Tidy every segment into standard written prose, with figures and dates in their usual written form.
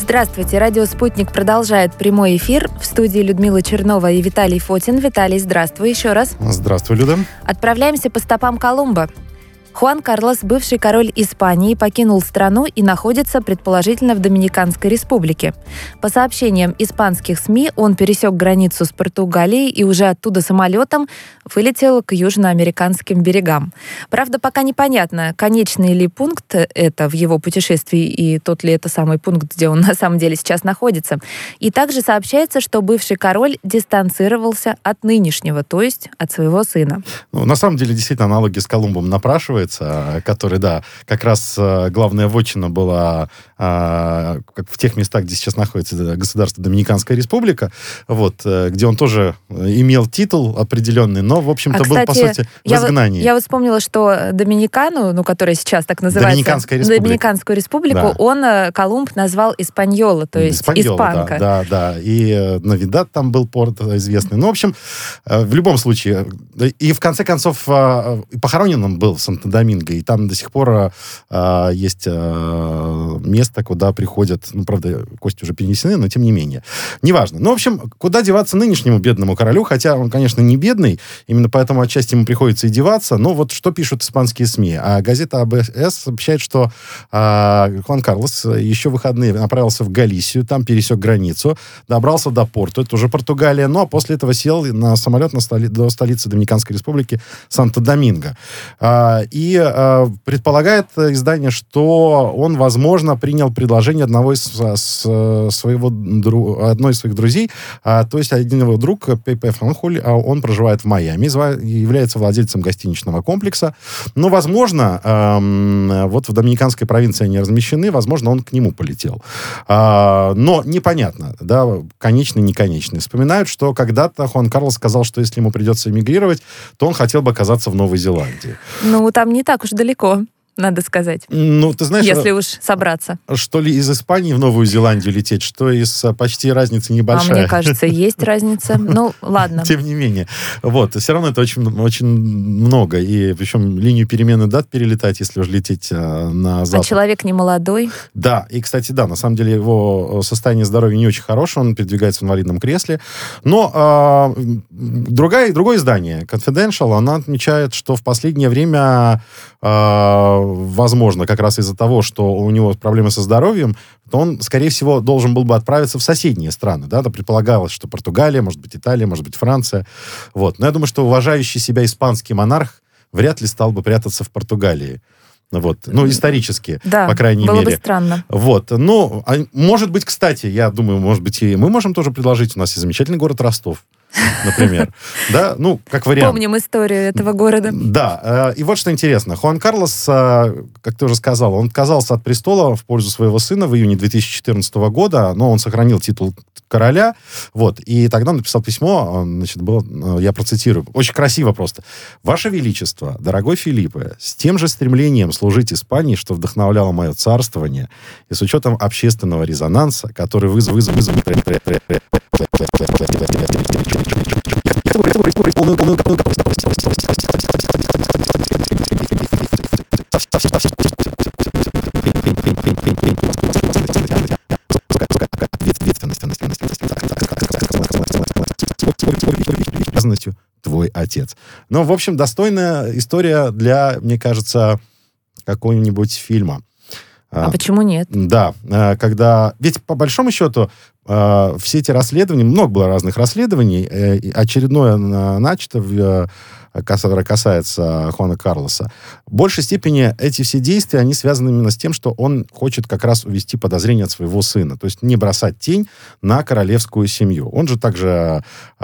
Здравствуйте. Радио «Спутник» продолжает прямой эфир. В студии Людмила Чернова и Виталий Фотин. Виталий, здравствуй еще раз. Здравствуй, Люда. Отправляемся по стопам Колумба. Хуан Карлос, бывший король Испании, покинул страну и находится, предположительно, в Доминиканской республике. По сообщениям испанских СМИ, он пересек границу с Португалией и уже оттуда самолетом вылетел к южноамериканским берегам. Правда, пока непонятно, конечный ли пункт это в его путешествии и тот ли это самый пункт, где он на самом деле сейчас находится. И также сообщается, что бывший король дистанцировался от нынешнего, то есть от своего сына. На самом деле, действительно, аналоги с Колумбом напрашиваются, который, да, как раз главная вотчина была как в тех местах, где сейчас находится государство Доминиканская республика, вот, где он тоже имел титул определенный, но, в общем-то, был, по сути, в изгнании. Я вот вспомнила, что Доминикану, которая сейчас так называется, Доминиканскую республику, да. Он, Колумб, назвал Испаньола, то есть испанка. Да. И Навидад там был порт известный. Ну, в общем, в любом случае. И, в конце концов, похоронен он был в Санто-Доминго, и там до сих пор есть место, куда приходят, правда, кости уже перенесены, но тем не менее. Неважно. Ну, в общем, куда деваться нынешнему бедному королю, хотя он, конечно, не бедный, именно поэтому отчасти ему приходится и деваться, но вот что пишут испанские СМИ. А газета АБС сообщает, что Хуан Карлос еще в выходные направился в Галисию, там пересек границу, добрался до Порту, это уже Португалия, но после этого сел на самолет до столицы Доминиканской республики Санто-Доминго. И предполагает издание, что он, возможно, принял предложение одной из своих друзей, то есть один его друг, Пепе Фанхуль, он проживает в Майами, является владельцем гостиничного комплекса. Но, возможно, вот в доминиканской провинции они размещены, возможно, он к нему полетел. Но непонятно, да, конечный, неконечный. Вспоминают, что когда-то Хуан Карлос сказал, что если ему придется эмигрировать, то он хотел бы оказаться в Новой Зеландии. Там не так уж далеко, надо сказать. Ты знаешь... Если уж собраться. Что ли из Испании в Новую Зеландию лететь, что из почти разница небольшая. Мне кажется, есть разница. Ладно. Тем не менее. Вот. Все равно это очень, очень много. И причем линию перемены дат перелетать, если уж лететь на запад. А человек не молодой. Да. И, кстати, да, на самом деле его состояние здоровья не очень хорошее. Он передвигается в инвалидном кресле. Но другое издание, Confidential, она отмечает, что в последнее время... возможно, как раз из-за того, что у него проблемы со здоровьем, то он, скорее всего, должен был бы отправиться в соседние страны. Да? Предполагалось, что Португалия, может быть, Италия, может быть, Франция. Вот. Но я думаю, что уважающий себя испанский монарх вряд ли стал бы прятаться в Португалии. Вот. Исторически, да, по крайней мере. Было бы странно. Вот. Может быть, кстати, я думаю, может быть, и мы можем тоже предложить. У нас есть замечательный город Ростов, например. Да, как вариант. Помним историю этого города. Да, и вот что интересно. Хуан Карлос, как ты уже сказал, он отказался от престола в пользу своего сына в июне 2014 года, но он сохранил титул короля, вот, и тогда он написал письмо, было, я процитирую, очень красиво просто. «Ваше Величество, дорогой Филиппе, с тем же стремлением служить Испании, что вдохновляло мое царствование, и с учетом общественного резонанса, который вызвал твой отец». В общем, достойная история для, мне кажется, какого-нибудь фильма. А почему нет? Да, ведь по большому счету все эти расследования, много было разных расследований, очередное начато, которое касается Хуана Карлоса. В большей степени эти все действия, они связаны именно с тем, что он хочет как раз увести подозрения от своего сына, то есть не бросать тень на королевскую семью. Он же также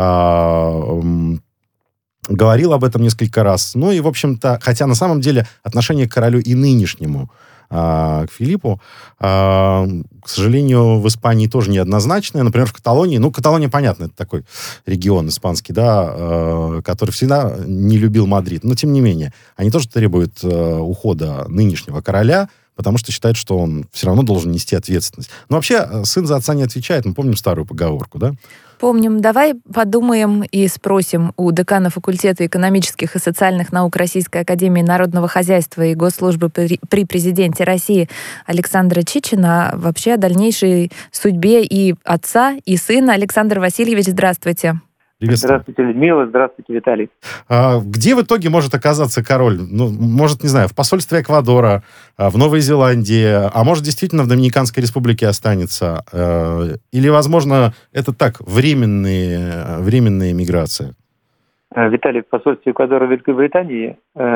говорил об этом несколько раз. И, в общем-то, хотя на самом деле отношение к королю и нынешнему, к Филиппу, к сожалению, в Испании тоже неоднозначное. Например, в Каталонии, Каталония, понятно, это такой регион испанский, да, который всегда не любил Мадрид, но тем не менее, они тоже требуют ухода нынешнего короля, потому что считает, что он все равно должен нести ответственность. Но вообще сын за отца не отвечает. Мы помним старую поговорку, да? Помним. Давай подумаем и спросим у декана факультета экономических и социальных наук Российской академии народного хозяйства и госслужбы при президенте России Александра Чичина вообще о дальнейшей судьбе и отца, и сына. Александр Васильевич, здравствуйте. Здравствуйте, Людмила. Здравствуйте, Виталий. Где в итоге может оказаться король? Ну, может, не знаю, в посольстве Эквадора, в Новой Зеландии, а может, действительно в Доминиканской Республике останется? Или, возможно, это так, временная миграция? Виталий, в посольстве Эквадора в Великобритании,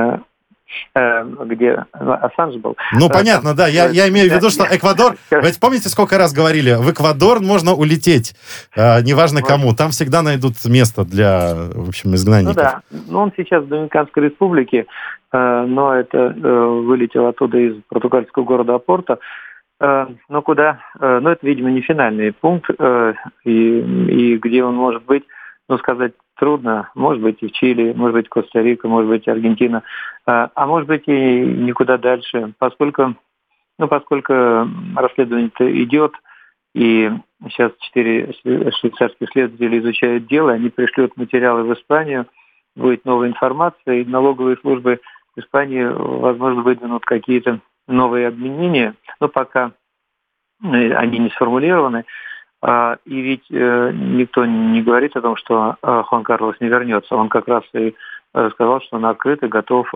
где Ассанж был. Ну, понятно, да. Я имею в виду, что Эквадор... Ведь помните, сколько раз говорили, в Эквадор можно улететь, неважно кому. Там всегда найдут место для, в общем, изгнанников. Ну да. Ну, он сейчас в Доминиканской Республике, но это вылетел оттуда из португальского города Апорто. Но куда? Ну, это, видимо, не финальный пункт. И где он может быть, ну, сказать трудно. Может быть, и в Чили, может быть, Коста-Рика, может быть, Аргентина. А может быть, и никуда дальше. Поскольку расследование-то идет, и сейчас 4 швейцарских следователя изучают дело, они пришлют материалы в Испанию, будет новая информация, и налоговые службы Испании, возможно, выдвинут какие-то новые обвинения, но пока они не сформулированы. И ведь никто не говорит о том, что Хуан Карлос не вернется. Он как раз и сказал, что он открыт и готов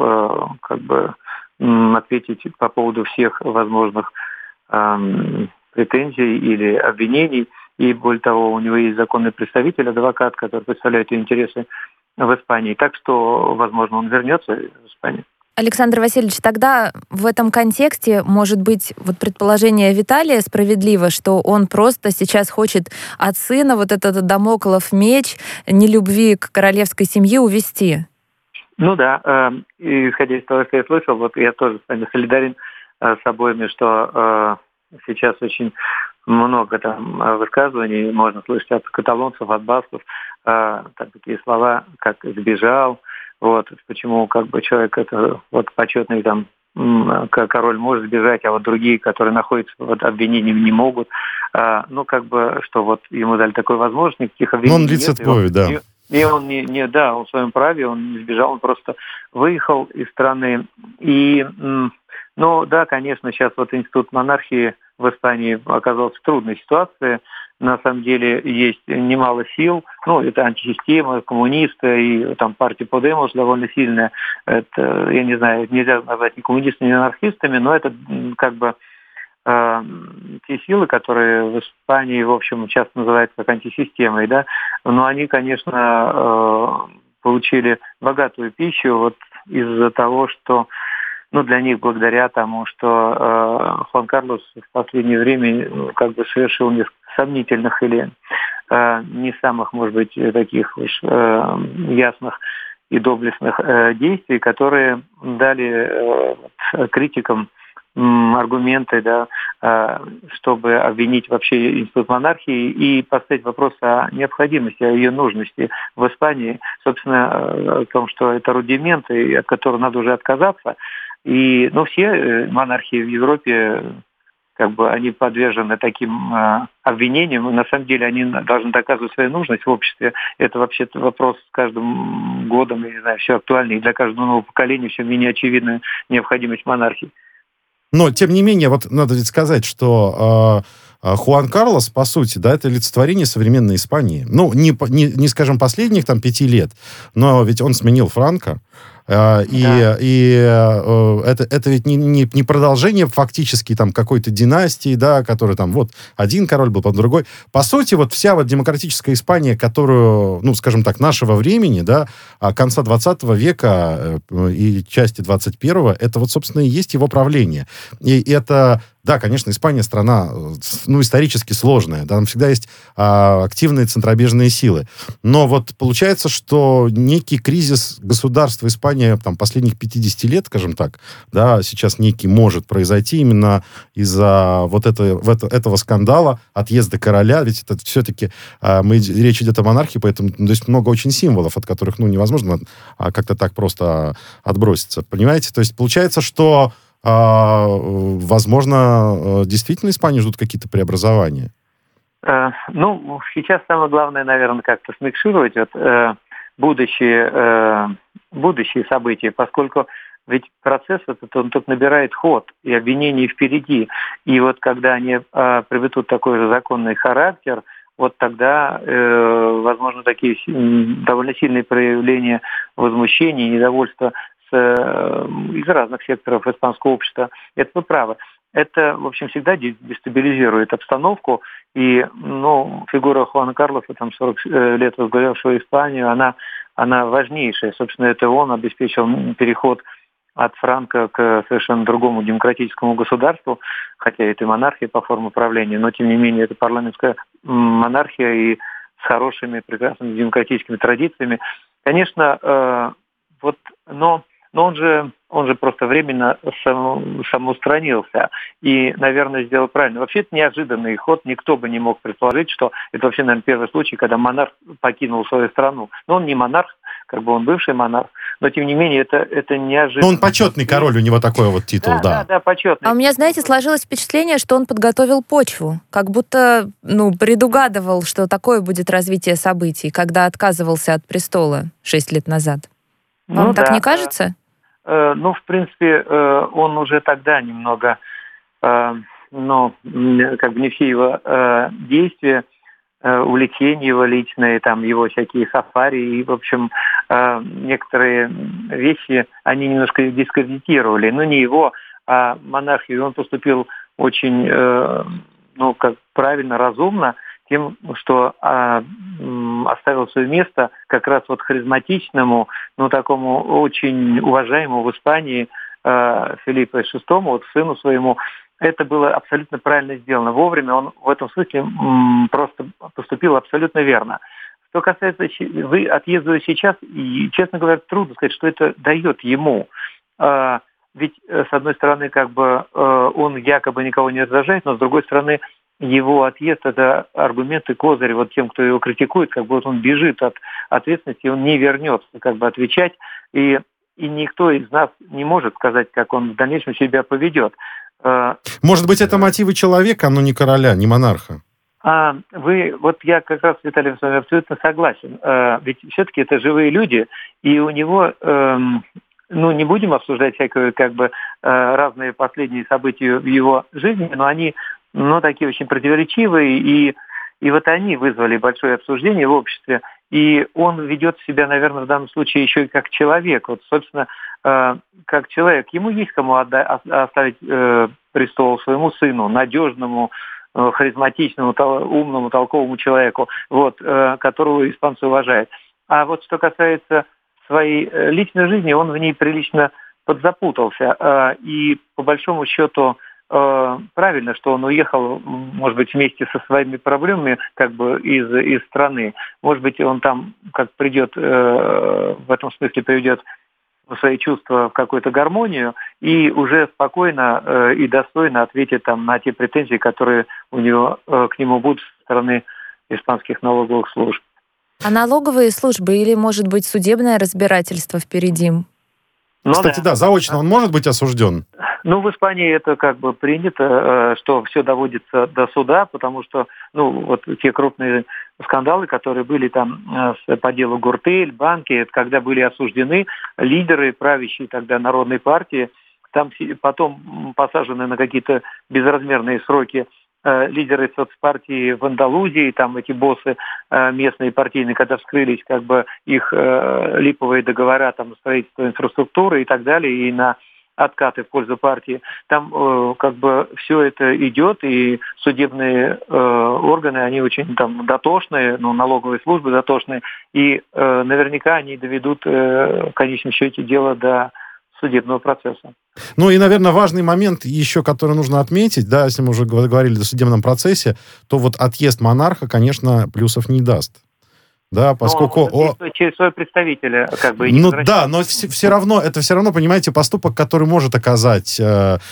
ответить по поводу всех возможных претензий или обвинений. И более того, у него есть законный представитель, адвокат, который представляет ее интересы в Испании. Так что, возможно, он вернется в Испанию. Александр Васильевич, тогда в этом контексте, может быть, вот предположение Виталия справедливо, что он просто сейчас хочет от сына вот этот дамоклов меч нелюбви к королевской семье увести? Ну да, исходя из того, что я слышал, вот я тоже с вами солидарен с обоими, что сейчас очень много там высказываний можно слышать от каталонцев, от басков, такие слова, как «сбежал». Вот, почему человек, это вот почетный там король может сбежать, а вот другие, которые находятся под обвинением, не могут. Что вот ему дали такую возможность, никаких обвинений он лицедвоет, да. И он он в своем праве, он не сбежал, он просто выехал из страны. И, да, конечно, сейчас вот институт монархии в Испании оказался в трудной ситуации. На самом деле есть немало сил. Это антисистема, коммунисты, и там партия Подемос довольно сильная. Это, я не знаю, нельзя назвать ни коммунистами, ни анархистами, но это те силы, которые в Испании, в общем, часто называются как антисистемой, да. Но они, конечно, получили богатую пищу вот из-за того, что для них, благодаря тому, что Хуан Карлос в последнее время совершил несколько сомнительных или не самых, может быть, таких уж ясных и доблестных действий, которые дали критикам аргументы, да, чтобы обвинить вообще институт монархии и поставить вопрос о необходимости, о ее нужности в Испании, собственно, о том, что это рудименты, от которых надо уже отказаться. И, все монархии в Европе, они подвержены таким обвинениям. На самом деле они должны доказывать свою нужность в обществе. Это вообще-то вопрос с каждым годом, я не знаю, все актуальнее. И для каждого нового поколения все менее очевидна необходимость монархии. Но, тем не менее, вот надо ведь сказать, что Хуан Карлос, по сути, да, это олицетворение современной Испании. Не скажем, последних 5 лет, но ведь он сменил Франко. Это ведь не продолжение фактически какой-то династии, да, который вот один король был, потом другой. По сути, вот вся демократическая Испания, которую, скажем так, нашего времени, да, конца 20 века и части 21-го, это собственно, и есть его правление. И это... Да, конечно, Испания страна, исторически сложная. Да, там всегда есть активные центробежные силы. Но вот получается, что некий кризис государства Испании последних 50 лет, скажем так, да, сейчас некий может произойти именно из-за этого скандала, отъезда короля. Ведь это все-таки речь идет о монархии, поэтому здесь много очень символов, от которых невозможно как-то так просто отброситься. Понимаете? То есть получается, что возможно, действительно Испанию ждут какие-то преобразования? Ну, сейчас самое главное, наверное, как-то смикшировать будущие события, поскольку ведь процесс этот, он тут набирает ход, и обвинения впереди. И вот когда они приобретут такой же законный характер, вот тогда, возможно, такие довольно сильные проявления возмущения и недовольства из разных секторов испанского общества. Это вы правы. Это, в общем, всегда дестабилизирует обстановку. И, фигура Хуана Карлоса, 40 лет возглавлявшего Испанию, она важнейшая. Собственно, это он обеспечил переход от Франко к совершенно другому демократическому государству, хотя это и монархия по форме правления, но, тем не менее, это парламентская монархия и с хорошими, прекрасными демократическими традициями. Конечно, но он же просто временно самоустранился и, наверное, сделал правильно. Вообще, это неожиданный ход. Никто бы не мог предположить, что это вообще, наверное, первый случай, когда монарх покинул свою страну. Но он не монарх, он бывший монарх, но, тем не менее, это неожиданно. Он почетный король, у него такой вот титул, да. Да, почетный. А у меня, знаете, сложилось впечатление, что он подготовил почву, как будто, предугадывал, что такое будет развитие событий, когда отказывался от престола 6 лет назад. Вам так не кажется? В принципе, он уже тогда немного, не все его действия, увлечения его личные, его всякие сафари и, в общем, некоторые вещи, они немножко дискредитировали. Но не его, а монархию. Он поступил очень, правильно, разумно, тем, что оставил свое место как раз харизматичному, такому очень уважаемому в Испании Филиппу VI, сыну своему. Это было абсолютно правильно сделано. Вовремя он в этом смысле просто поступил абсолютно верно. Что касается отъезда сейчас, и, честно говоря, трудно сказать, что это дает ему. Ведь, с одной стороны, он якобы никого не раздражает, но, с другой стороны, его отъезд – это аргумент и козырь тем, кто его критикует, он бежит от ответственности, он не вернется отвечать, и никто из нас не может сказать, как он в дальнейшем себя поведет. Может быть, это мотивы человека, но не короля, не монарха? Я как раз, Виталий, с вами абсолютно согласен. Ведь все-таки это живые люди, и у него, не будем обсуждать всякие разные последние события в его жизни, но они такие очень противоречивые, и они вызвали большое обсуждение в обществе, и он ведет себя, наверное, в данном случае еще и как человек. Собственно, как человек. Ему есть кому оставить престол своему сыну, надежному, харизматичному, умному, толковому человеку, которого испанцы уважают. А что касается своей личной жизни, он в ней прилично подзапутался. И, по большому счету, правильно, что он уехал, может быть, вместе со своими проблемами из страны. Может быть, он там придет, в этом смысле приведет свои чувства в какую-то гармонию и уже спокойно и достойно ответит на те претензии, которые у него к нему будут со стороны испанских налоговых служб. А налоговые службы или, может быть, судебное разбирательство впереди? Кстати, заочно он может быть осужден? В Испании это принято, что все доводится до суда, потому что, те крупные скандалы, которые были по делу Гуртель, банки, когда были осуждены лидеры правящей тогда Народной партии, там потом посажены на какие-то безразмерные сроки лидеры соцпартии в Андалузии, эти боссы местные партийные, когда вскрылись их липовые договора на строительство инфраструктуры и так далее, и на откаты в пользу партии. Там все это идет, и судебные органы, они очень дотошные, налоговые службы дотошные, и наверняка они доведут в конечном счете дело до судебного процесса. И, наверное, важный момент еще, который нужно отметить, если мы уже говорили о судебном процессе, то отъезд монарха, конечно, плюсов не даст. Да, поскольку... через своего представителя, но все равно, понимаете, поступок, который может оказать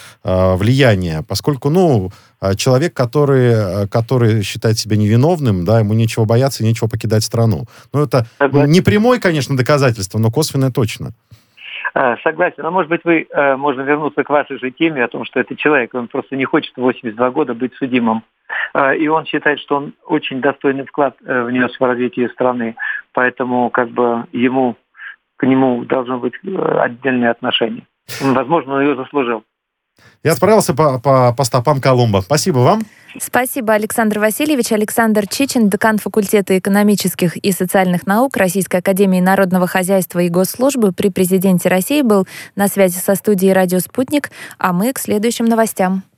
влияние, поскольку, человек, который считает себя невиновным, ему нечего бояться и нечего покидать страну. Это не прямое, конечно, доказательство, но косвенное точно. Согласен. А может быть, можно вернуться к вашей же теме о том, что это человек, он просто не хочет в 82 года быть судимым. И он считает, что он очень достойный вклад внес в развитие страны. Поэтому к нему должно быть отдельное отношение. Возможно, он ее заслужил. Я отправился по стопам Колумба. Спасибо вам. Спасибо, Александр Васильевич. Александр Чичин, декан факультета экономических и социальных наук Российской академии народного хозяйства и госслужбы при президенте России, был на связи со студией «Радио Спутник», а мы к следующим новостям.